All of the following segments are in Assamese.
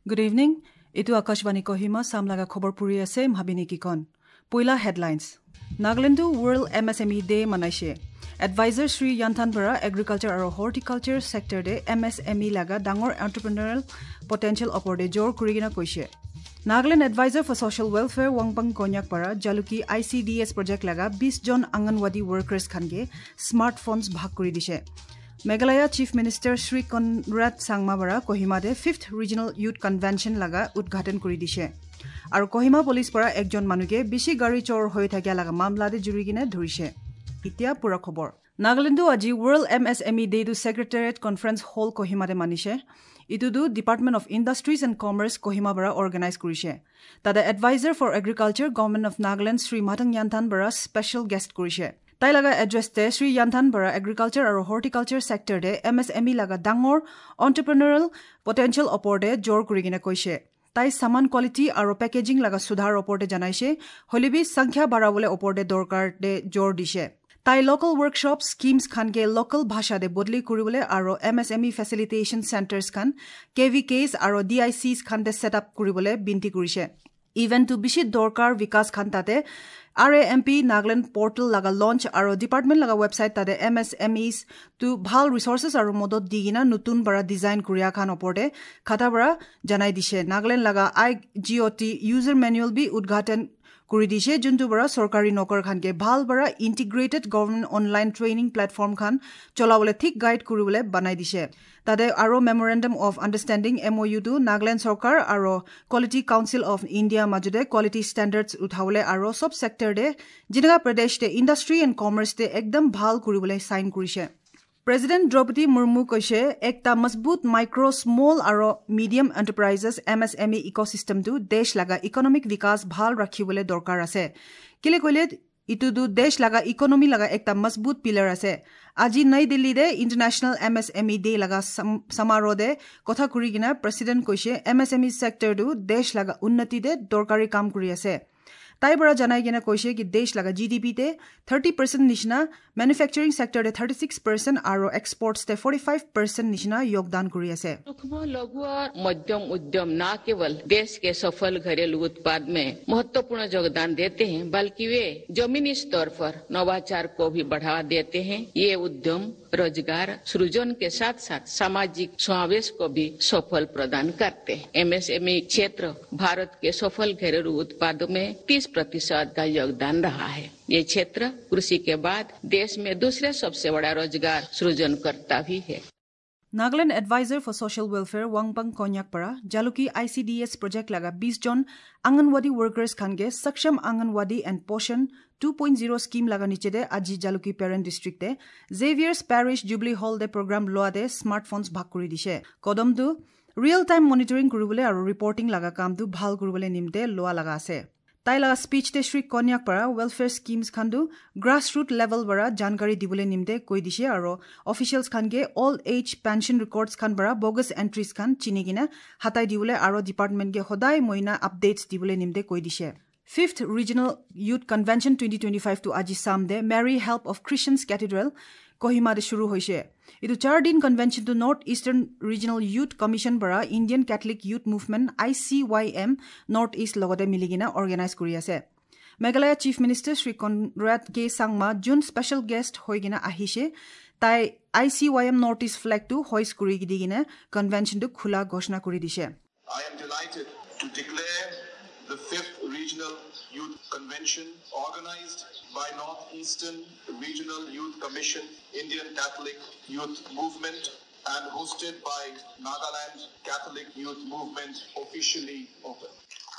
Good evening. Itu Akashvani Kohima samlaga khobor puri ase mhabini kikon. Poila headlines. Nagaland World MSME Day manaise. Advisor Sri Yanthan Bara Agriculture aro Horticulture Sector de MSME laga dangor entrepreneurial potential opor de jor kurigina koise. Nagaland Advisor for Social Welfare Wangpang Konyak Para Jaluki ICDS project laga 20 jon Anganwadi workers khange smartphones bhag kuri dishe. Meghalaya Chief Minister Sri Conrad Sangma Bara Kohima de 5th Regional Youth Convention laga udghatan kuri dishe. Aru Kohima Police para ekjon manuge bishi gari chor hoi thakya laga mamla de jurigine dhurise. Itia pura khobor. Nagalandu aji World MSME Day du Secretariat Conference Hall Kohima de manishe. Itu du Department of Industries and Commerce Kohima Bara organize kurise. Tada Advisor for Agriculture Government of Nagaland Sri Matang Yanthan Bara special guest kurise. Tai laga address te Sri Yanthan Bara Agriculture aro Horticulture Sector de MSME laga dangor entrepreneurial potential opor de jor kurigina koise. Tai saman quality aro packaging laga sudhar opor de janaise holibi sankhya barabole opor de dorkar de jor dishe. Tai local workshops schemes khan ke local bhasha de bodli kuribole aro MSME facilitation centers khan KVKs aro DICs khan de set up kuribole binti kurise. Even to bishi dorkar vikas khan tate RAMP Nagaland portal laga launch aro department laga website tade MSMEs to bhal resources aro modot digina nutun bara design kuria khan oporde khata bara janai dishe. Nagaland laga IGOT user manual bi udghatan kuri dishe juntu bara sorkari nokar khan ke bhal bara integrated government online training platform khan cholawole thik guide kuribole banai dishe. Tade aro memorandum of understanding MOU to Nagaland Sarkar aro Quality Council of India majude quality standards uthawole aro sob sector de Jinaga Pradesh de industry and commerce de ekdam bhal kuribole sign kurise. President Draupadi Murmu koise ekta mazbut micro small aro medium enterprises MSME ecosystem tu desh laga economic vikas bhal rakhibole dorkar ase. Kile koile itu du desh laga economy laga ekta mazbut pillar ase. Aji Nai Delhi de International MSME Day laga samaro de kotha kuri gina President koise MSME sector du desh laga unnati de dorkari kam kuri ase. Tai bara janai gina koise ki desh laga GDP te 30% nishna, manufacturing sector de 36% aro exports te 45% nishna yogdan kuri ase. सूक्ष्म लघु और मध्यम उद्यम न केवल देश के सफल घरेलू उत्पाद में महत्वपूर्ण योगदान देते हैं बल्कि वे जमीनी स्तर पर नवाचार को भी बढ़ावा देते हैं। ये उद्यम रोजगार सृजन के साथ साथ सामाजिक समावेश को भी सफल प्रदान करते हैं। MSME क्षेत्र भारत के सफल घरेलू उत्पादों में 30% का योगदान रहा है। ये क्षेत्र कृषि के बाद देश में दूसरे सबसे बड़ा रोजगार सृजन करता भी है। Nagaland Advisor for Social Welfare Wangpang Konyak Para Jaluki ICDS project laga 20 jon Anganwadi workers khange Saksham Anganwadi and Poshan 2.0 scheme laga niche de aji Jaluki parent district de Xavier's Parish Jubilee Hall de program loa de smartphones bhag kuri dishe. Kodam du real time monitoring kuribole aru reporting laga kam du bhal kuribole nimte loa laga ase. Tai laga speech te Sri Konyak para welfare schemes khandu grassroots level bara jankari dibole nimde koi dishe aro officials khange all age pension records khan bara bogus entries khan chinigina hatai dibole aro department ge hodai moina updates dibole nimde koi dishe. 5th Regional Youth Convention 2025 to aji samde Mary Help of Christians Cathedral Kohima de shuru hoise. Itu 4 din convention to North Eastern Regional Youth Commission bara Indian Catholic Youth Movement ICYM North East logode miligina organize kuri ase. Meghalaya Chief Minister Sri Conrad K Sangma June special guest hoigina ahishe tai ICYM North East flag to hoist kuri digina convention to khula ghoshna kuri dishe. I am delighted to declare the 5th Regional Youth Convention organized by Northeastern Regional Youth Commission, Indian Catholic Youth Movement and hosted by Nagaland Catholic Youth Movement officially open.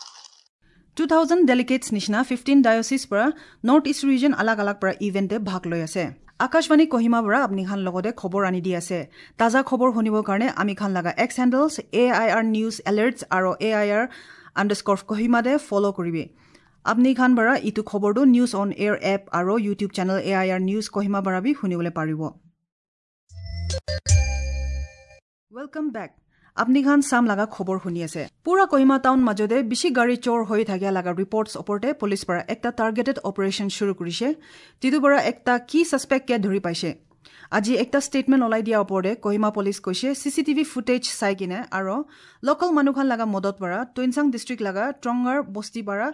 2000 delegates nishna 15 diocese para Northeast region alag alag para event e bhag loi ase. Akashvani Kohima bara apni khan logode khobor ani di ase. Taza khobor honibo karone ami khan laga X handles AIR News Alerts aro AIR_Kohima de follow koribe. Apni khan bara itu khobor do News on Air app aro YouTube channel AIR News Kohima bara bi hunibole paribo. Welcome back. Apni khan sam laga khobor huni ase. Pura Kohima town majode bishi gari chor hoi thakya laga reports oporte police para ekta targeted operation shuru kurise. Tidu bara ekta key suspect ke dhuri paise. আজি একটা স্টেটমেন্ট ওলাই দিয়া ওপৰতে কহিমা পুলিচ কৈছে CCTV ফুটেজ চাই কিনে আৰু লোকাল মানুহখান লাগা মদত পৰা টুইনচাং ডিস্ট্ৰিক্ট লাগা ট্ৰংগাৰ বস্তি পৰা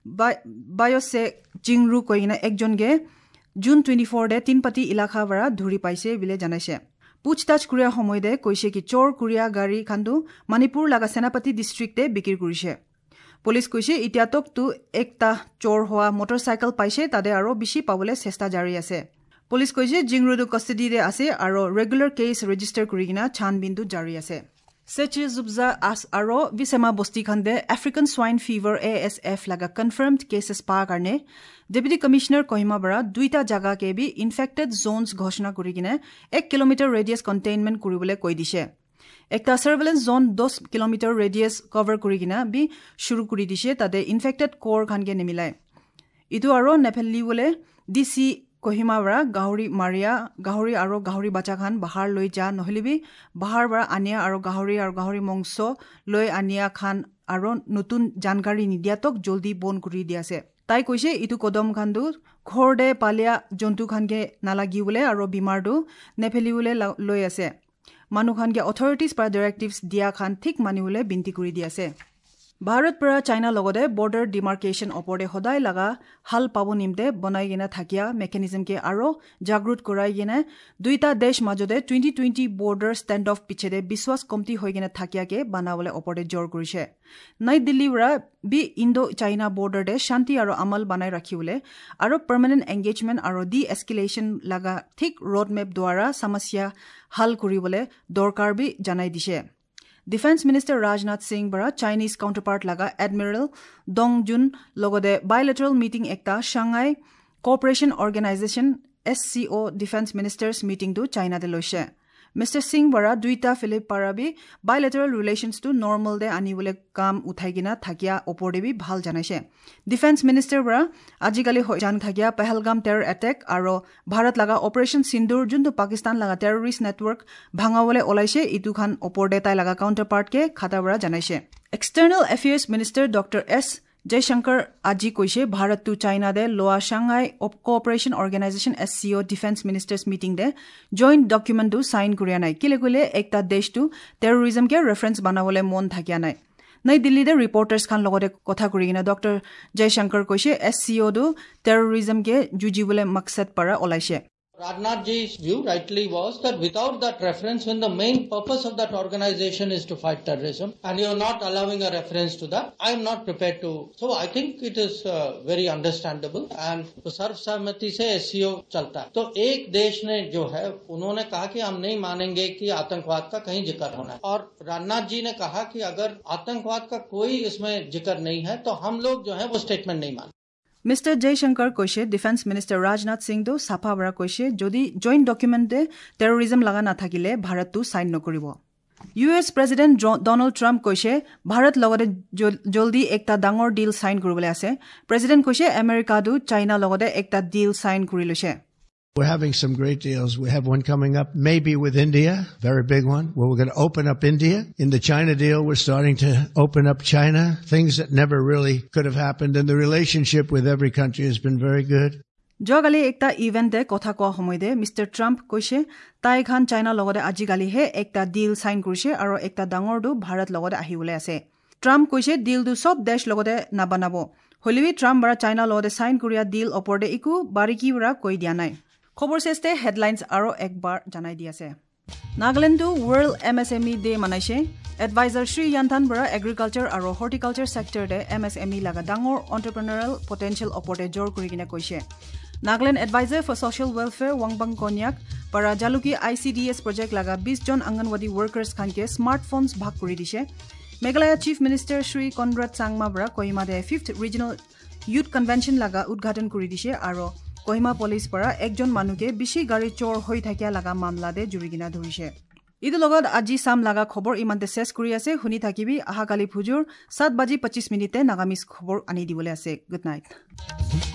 বায়সে জিংৰু কইনা একজনগে জুন 24 দে তিনপাতি ইলাকা পৰা ধৰি পাইছে বিলে জানাইছে পুছতাছ কুৰিয়া সময়তে কৈছে কি চোৰ কুৰিয়া গাড়ী খান্দু মণিপুৰ লাগা সেনাপতি ডিস্ট্ৰিক্টে বিক্ৰী কৰিছে পুলিচ কৈছে ইতিয়াতক তো একটা চোৰ হোৱা মটৰসাইকেল পাইছে তাতে আৰু বেছি পাবলৈ চেষ্টা জাৰি আছে পুলিচ কৈছে জিংৰুদু কাষ্টাডিতে আছে আৰু ৰেগুলাৰ কেছ ৰেজিষ্টাৰ কৰি কিনা ছানবিনটো জাৰি আছে সেচি জুবজা আস আৰু বিসেমা বস্তি খন্দে আফ্ৰিকান সোয়াইন ফিভাৰ ASF লাগা কনফাৰ্মড কেसेस পা কাৰণে ডেপুটি কমিশনাৰ কহিমা বৰা দুইটা জাগা কে বি ইনফেক্টেড জোনস ঘোষণা কৰি কিনে 1 কিলোমিটাৰ ৰেডিয়াস কন্টেইনমেন্ট কৰিবলৈ কৈ দিছে একটা surveillance zone 10 kilometre radius cover কৰি কিনা বি শুৰু কৰি দিছে তাতে ইনফেক্টেড কোৰ খানকে নিমিলাই ইটো আৰু নেফেলি বলে ডিসি কহিমা বৰা গাহৰি মাৰিয়া গাহৰি আৰু গাহৰি বাচ্চা খান বাহাৰ লৈ যা নহলিবি বাহাৰ বৰা আনিয়া আৰু গাহৰি মংস লৈ আনিয়া খান আৰু নতুন জানকাৰী নিদিয়াতক জলদি বন কৰি দিয়াছে তাই কৈছে ইটো কদম খানদু ঘৰদে পালিয়া জন্তু খানকে নালাগিবলে আৰু বিমাৰটো নেফেলিবলে লৈ আছে মানুখানকে অথৰিটিজ পৰা ডাইৰেক্টিভছ দিয়া খান ঠিক মানিবলে বিনতি কৰি দিয়াছে ভাৰত পৰা চাইনা লগতে বৰ্ডাৰ ডিমাৰ্কেশন ওপৰতে সদায় লাগা হাল পাব নিমতে বনাই কিনা থাকিয়া মেকানিজমকে আৰু জাগ্ৰত কৰাই কিনে দুইটা দেশ মাজতে 2020 বৰ্ডাৰ ষ্টেণ্ড অফ পিছেতে বিশ্বাস কমতি হৈ কিনে থাকিয়াকে বানাবলে ওপৰতে জোৰ কৰিছে নাই দিল্লী পৰা বি ইণ্ডো চাইনা বৰ্ডাৰতে শান্তি আৰু আমল বনাই ৰাখিবলে আৰু পাৰ্মানেন্ট এংগেজমেন্ট আৰু ডি এস্কেলেশন লাগা ঠিক ৰোড মেপ দ্বাৰা সমস্যা হাল কৰিবলৈ দৰকাৰ বি জনাই দিছে Defense Minister Rajnath Singh bara Chinese counterpart laga Admiral Dong Jun logode bilateral meeting ekta Shanghai Cooperation Organization SCO Defense Ministers meeting to China de loise Mr Singh bara duita Philip parabi bilateral relations to normal de anibole kam uthai gina thakia oporde bi bhal janaise Defense Minister bara ajikali jan thakia Pahalgam terror attack aro Bharat laga Operation Sindur junto Pakistan laga terrorist network bhangawole olaise itu khan oporde tai laga counterpart ke khata bara janaise External Affairs Minister Dr S Jaishankar aji koise Bharat to China de Loa Shanghai Cooperation Organization SCO Defense Ministers meeting de joint document to sign kuriya nai kilegule ekta desh to terrorism ke reference banawole mon thakia nai nai Delhi de reporters khan logode kotha kurigina Dr Jaishankar koise SCO do terrorism ke jujibole maqsad para olaise Rajnath ji's view rightly was that without that reference, when the main purpose of that organization is to fight terrorism, and you're not allowing a reference to that, I'm not prepared to. So I think it is very understandable, and तो सर्वसम्मति से SCO चलता है. तो एक देश ने जो है, उन्होंने कहा कि हम नहीं मानेंगे कि आतंकवाद का कहीं जिक्र होना है, और राजनाथ जी ने कहा कि अगर आतंकवाद का कोई इसमें जिक्र नहीं है, तो हम लोग जो है वो स्टेटमेंट नहीं मानेंगे. Mr. Jaishankar koise Defense Minister Rajnath Singh do safa bara koise jodi joint document de terrorism laga na thakile Bharat to sign nokoribo US President Donald Trump koise Bharat logode joldi ekta dangor deal sign koribole ase President koise America do China logode ekta deal sign korilose We're having some great deals. We have one coming up, maybe with India, very big one, where we're going to open up India. In the China deal, we're starting to open up China, things that never really could have happened. And the relationship with every country has been very good. Jogali ekta event de kotha koa homoide Mr. Trump koise tai khan China logode ajigali he ekta deal sign korise aro ekta dangor do Bharat logode ahibole ase. Trump koise deal do sob desh logode na banabo. Holiwi Trump bara China logode sign koria deal oporde iku bariki bra koi dia nai. খবৰ চেষ্টা হেডলাইনছ আৰু একবাৰ জানাই দি আছে নাগালেণ্ডো ৱৰ্ল্ড MSME ডে মানাইছে এডভাইজাৰ শ্ৰী ইয়ান্থান বৰা এগ্ৰিকালচাৰ আৰু হৰ্টিকালচাৰ সেক্টৰ ডে MSME লাগা ডাঙৰ এন্টাৰপ্ৰেনাৰিয়েল পটেনশিয়েল ওপৰতে জোৰ কৰি কিনে কৈছে Nagaland adviser for social welfare ৱাংবাং কন্যাক পৰা জালুকি ICDS প্ৰজেক্ট লাগা 20 জন অংগনৱাড়ী ৱৰ্কাৰ্ছ খানকে স্মাৰ্টফোনছ ভাগ কৰি দিছে মেঘালয় চিফ মিনিষ্টাৰ শ্ৰী কনৰাড চাংমা বৰা কহিমাতে 5th ৰিজনেল ইউথ কনভেনচন লাগা উদ্ঘাটন কৰি দিছে আৰু কহিমা পুলিচ পৰা একজন মানুহে বিশি গাড়ী চোৰ হৈ থাকিয়া লাগা মামলা দে জুৰিগিনা ধৰিছে ইটো লগত আজি সাম লাগা খবৰ ইমানতে শেষ কৰি আছে শুনি থাকিবি আহা কালি ফুজুৰ 7:25 নাগামিজ খবৰ আনি দিবলৈ আছে গুড নাইট